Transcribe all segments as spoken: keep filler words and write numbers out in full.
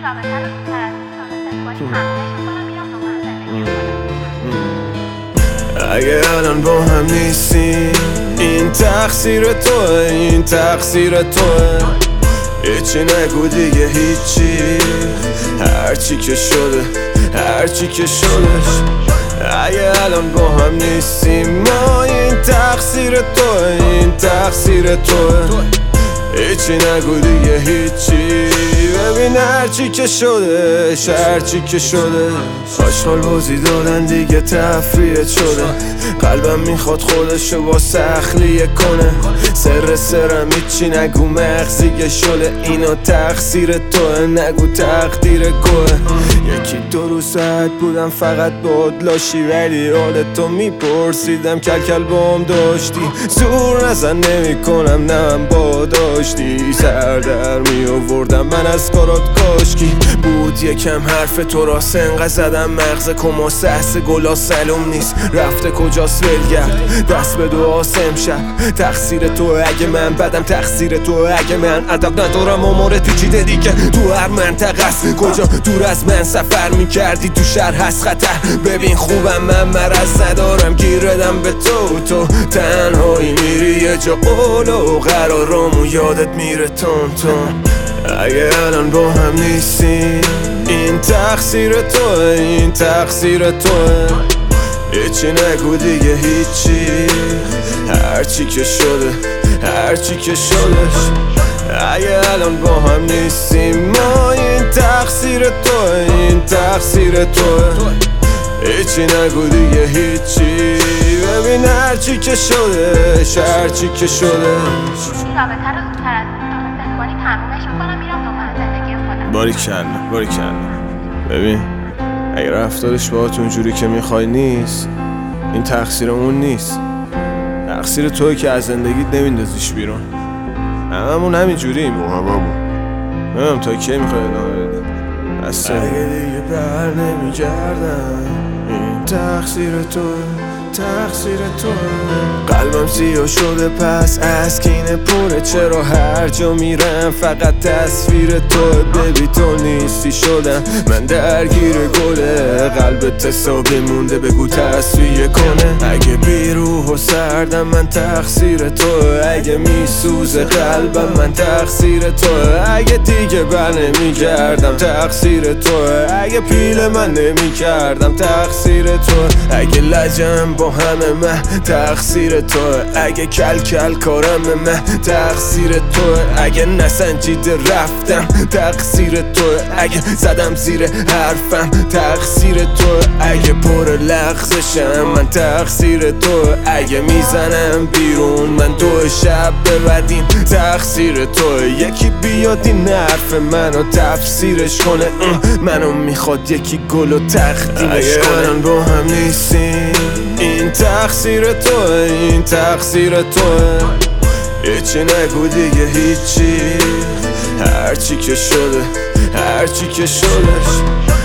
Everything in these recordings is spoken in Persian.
اگه الان با هم نیستیم این تقصیر توه، این تقصیر توه. هیچی نگو دیگه هیچی، هرچی که شده هرچی که شدش. اگه الان با هم نیستیم ما این تقصیر توه، این تقصیر توه. هیچی نگو دیگه هیچی، ببین هرچی که شده هرچی که شده. آشغال بازی دادن دیگه تفریحت شده، قلبم میخواد خودشو با سخلیه کنه. سر سرم هیچی نگو مغزیه شله، اینو تقصیر توه نگو تقدیر گوه. یکی دو روز ساعت بودم فقط باد لاشی، ولی حالت تو میپرسیدم کل کل بام داشتی. زور نزن نمی کنم نه من با داشتی، سر در می آوردم من از کارات کاشکی بود. یکم حرف تو را سنقه زدم مغز کما سحس گلا سلوم نیست، رفته کجاست ولگرد دست به دو آسم شب. تقصیر تو اگه من بدم، تقصیر تو اگه من ادب ندارم و مورد پیچیده دیگه تو هر منطقه است. کجا دور از من سفر میکردی تو شهر هست خطر. ببین خوبم من مرض ندارم گیردم به تو، تو تنهایی میری یه جا قول و قرارامو یادت میره تون تون. اگه الان با هم نیستیم این تقصیر توه، این تقصیر توه. هیچی نگو دیگه هیچی، هرچی که شده هرچی که شدش. اگه الان با هم نیستیم ما این تقصیر توه، این تقصیر توه. هیچی نگو دیگه هیچی، ببین هرچی که شده هرچی که شده. رابطه رو زودتر از کنی تمومش میکنم میرم دنبال زندگی خودم. باریکلا باریکلا. ببین اگه رفتارش باهاتون جوری که میخوای نیست، این تقصیر اون نیست، تقصیر توی که از زندگیت نمیندازیش بیرون. هممون همین جوریم و هممون نمیم تا کی میخوای ادامه بده. اصلا اگه دیگه بر نمیگردم این تقصیر توی، تقصیر توه. قلبم سیاه شده پس از کینه پره، چرا هر جا میرم فقط تصویر توه. ببی تو نیستی شدم من درگیر گله، قلبت حسابی مونده بگو تصویه کنه. اگه بیروح و سردم من تقصیر توه، اگه میسوزه قلبم من تقصیر توه. اگه دیگه بر نمیگردم تقصیر توه، اگه پیل من نمیکردم تقصیر توه. اگه لجم با همه من تقصیر توه، اگه کل کل کارم من تقصیر توه. اگه نسنجیده رفتم تقصیر توه، اگه زدم زیر حرفم تقصیر توه. اگه پر لغزشم من تقصیر توه، اگه میزنم بیرون من دو شب ببدیم تقصیر توه. یکی بیاد این حرف منو تفسیرش کنه، منو میخواد یکی گل و تقدیمش کنه. با هم نیستیم این تقصیر توه، این تقصیر توه. هیچی نگو دیگه هیچی، هرچی که شده هرچی که شدش.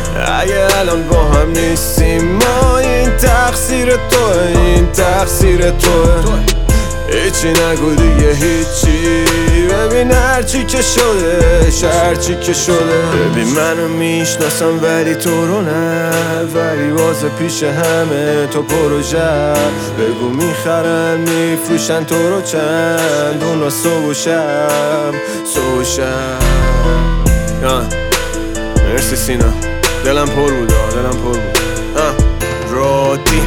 اگه الان با هم نیستیم ما این تقصیر توه، این تقصیر توه. هیچی نگو دیگه هیچی، ببین هرچی که شده هرچی که شده. ببین منو میشناسم ولی تو رو نه، ولی واسه پیش همه تو پروژه. بگو میخرن میفروشن تو رو چند، اونا صبح و شب صبح و شب. مرسی سینا، دلم پر بود دلم پر بود. رادی